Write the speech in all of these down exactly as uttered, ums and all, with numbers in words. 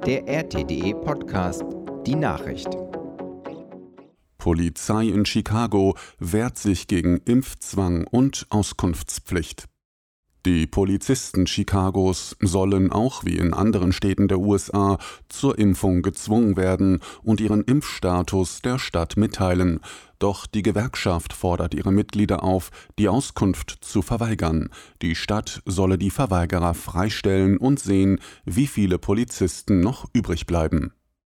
Der R T D E-Podcast Die Nachricht. Polizei in Chicago wehrt sich gegen Impfzwang und Auskunftspflicht. Die Polizisten Chicagos sollen auch wie in anderen Städten der U S A zur Impfung gezwungen werden und ihren Impfstatus der Stadt mitteilen. Doch die Gewerkschaft fordert ihre Mitglieder auf, die Auskunft zu verweigern. Die Stadt solle die Verweigerer freistellen und sehen, wie viele Polizisten noch übrig bleiben.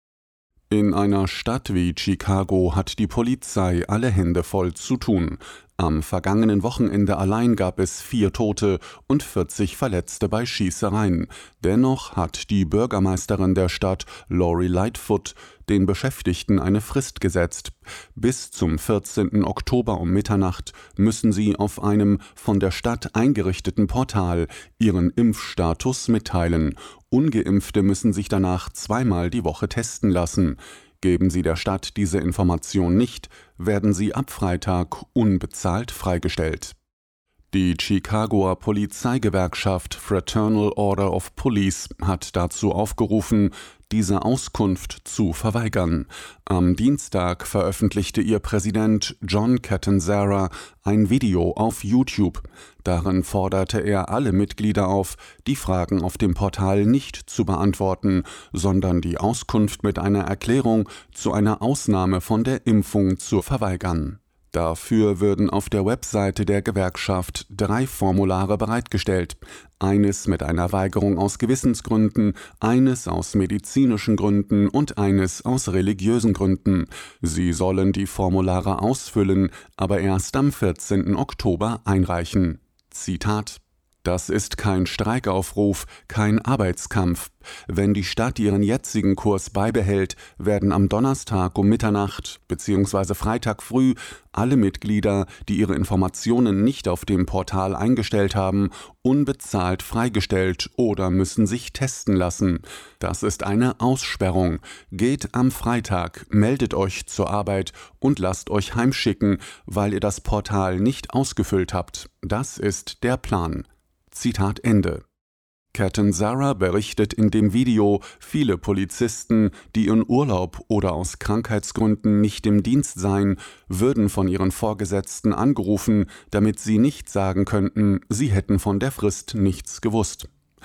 In einer Stadt wie Chicago hat die Polizei alle Hände voll zu tun. Am vergangenen Wochenende allein gab es vier Tote und vierzig Verletzte bei Schießereien. Dennoch hat die Bürgermeisterin der Stadt, Lori Lightfoot, den Beschäftigten eine Frist gesetzt. Bis zum vierzehnten Oktober um Mitternacht müssen sie auf einem von der Stadt eingerichteten Portal ihren Impfstatus mitteilen. Ungeimpfte müssen sich danach zweimal die Woche testen lassen. Geben sie der Stadt diese Information nicht, werden sie ab Freitag unbezahlt freigestellt. Die Chicagoer Polizeigewerkschaft Fraternal Order of Police hat dazu aufgerufen, diese Auskunft zu verweigern. Am Dienstag veröffentlichte ihr Präsident John Catanzara ein Video auf YouTube. Darin forderte er alle Mitglieder auf, die Fragen auf dem Portal nicht zu beantworten, sondern die Auskunft mit einer Erklärung zu einer Ausnahme von der Impfung zu verweigern. Dafür würden auf der Webseite der Gewerkschaft drei Formulare bereitgestellt. Eines mit einer Weigerung aus Gewissensgründen, eines aus medizinischen Gründen und eines aus religiösen Gründen. Sie sollen die Formulare ausfüllen, aber erst am vierzehnten Oktober einreichen. Zitat: Das ist kein Streikaufruf, kein Arbeitskampf. Wenn die Stadt ihren jetzigen Kurs beibehält, werden am Donnerstag um Mitternacht bzw. Freitag früh alle Mitglieder, die ihre Informationen nicht auf dem Portal eingestellt haben, unbezahlt freigestellt oder müssen sich testen lassen. Das ist eine Aussperrung. Geht am Freitag, meldet euch zur Arbeit und lasst euch heimschicken, weil ihr das Portal nicht ausgefüllt habt. Das ist der Plan. Zitat Ende. Catanzara berichtet in dem Video, viele Polizisten, die in Urlaub oder aus Krankheitsgründen nicht im Dienst seien, würden von ihren Vorgesetzten angerufen, damit sie nicht sagen könnten, sie hätten von der Frist nichts gewusst.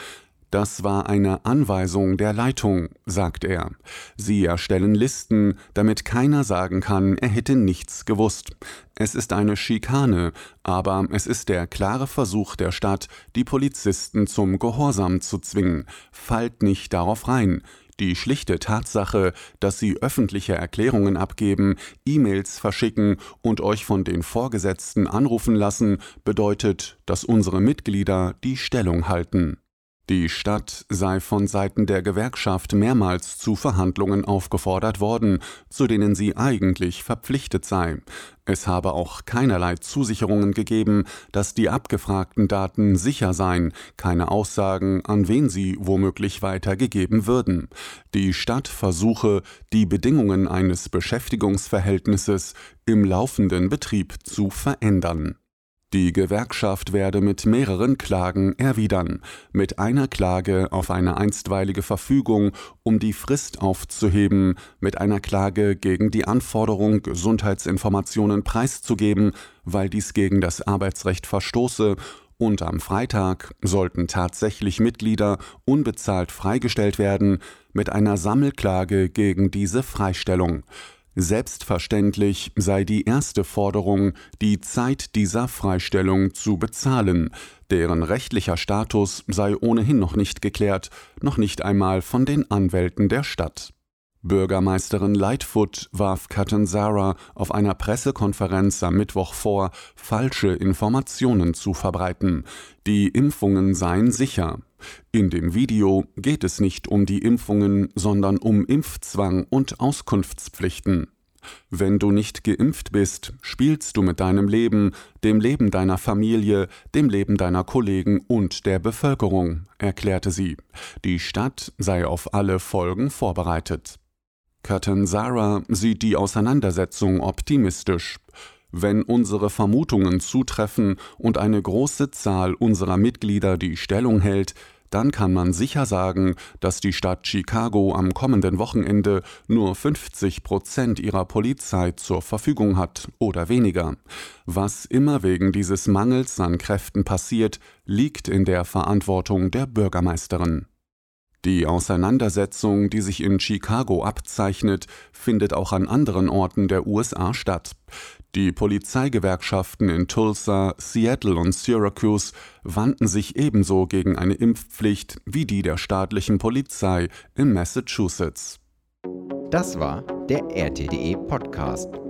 Das war eine Anweisung der Leitung, sagt er. Sie erstellen Listen, damit keiner sagen kann, er hätte nichts gewusst. Es ist eine Schikane, aber es ist der klare Versuch der Stadt, die Polizisten zum Gehorsam zu zwingen. Fallt nicht darauf rein. Die schlichte Tatsache, dass sie öffentliche Erklärungen abgeben, E-Mails verschicken und euch von den Vorgesetzten anrufen lassen, bedeutet, dass unsere Mitglieder die Stellung halten. Die Stadt sei von Seiten der Gewerkschaft mehrmals zu Verhandlungen aufgefordert worden, zu denen sie eigentlich verpflichtet sei. Es habe auch keinerlei Zusicherungen gegeben, dass die abgefragten Daten sicher seien, keine Aussagen, an wen sie womöglich weitergegeben würden. Die Stadt versuche, die Bedingungen eines Beschäftigungsverhältnisses im laufenden Betrieb zu verändern. Die Gewerkschaft werde mit mehreren Klagen erwidern. Mit einer Klage auf eine einstweilige Verfügung, um die Frist aufzuheben, mit einer Klage gegen die Anforderung, Gesundheitsinformationen preiszugeben, weil dies gegen das Arbeitsrecht verstoße, und am Freitag sollten tatsächlich Mitglieder unbezahlt freigestellt werden, mit einer Sammelklage gegen diese Freistellung. Selbstverständlich sei die erste Forderung, die Zeit dieser Freistellung zu bezahlen. Deren rechtlicher Status sei ohnehin noch nicht geklärt, noch nicht einmal von den Anwälten der Stadt. Bürgermeisterin Lightfoot warf Catanzara auf einer Pressekonferenz am Mittwoch vor, falsche Informationen zu verbreiten. Die Impfungen seien sicher. In dem Video geht es nicht um die Impfungen, sondern um Impfzwang und Auskunftspflichten. Wenn du nicht geimpft bist, spielst du mit deinem Leben, dem Leben deiner Familie, dem Leben deiner Kollegen und der Bevölkerung, erklärte sie. Die Stadt sei auf alle Folgen vorbereitet. Catanzara sieht die Auseinandersetzung optimistisch. Wenn unsere Vermutungen zutreffen und eine große Zahl unserer Mitglieder die Stellung hält, dann kann man sicher sagen, dass die Stadt Chicago am kommenden Wochenende nur fünfzig Prozent ihrer Polizei zur Verfügung hat oder weniger. Was immer wegen dieses Mangels an Kräften passiert, liegt in der Verantwortung der Bürgermeisterin. Die Auseinandersetzung, die sich in Chicago abzeichnet, findet auch an anderen Orten der U S A statt. Die Polizeigewerkschaften in Tulsa, Seattle und Syracuse wandten sich ebenso gegen eine Impfpflicht wie die der staatlichen Polizei in Massachusetts. Das war der R T D E Podcast.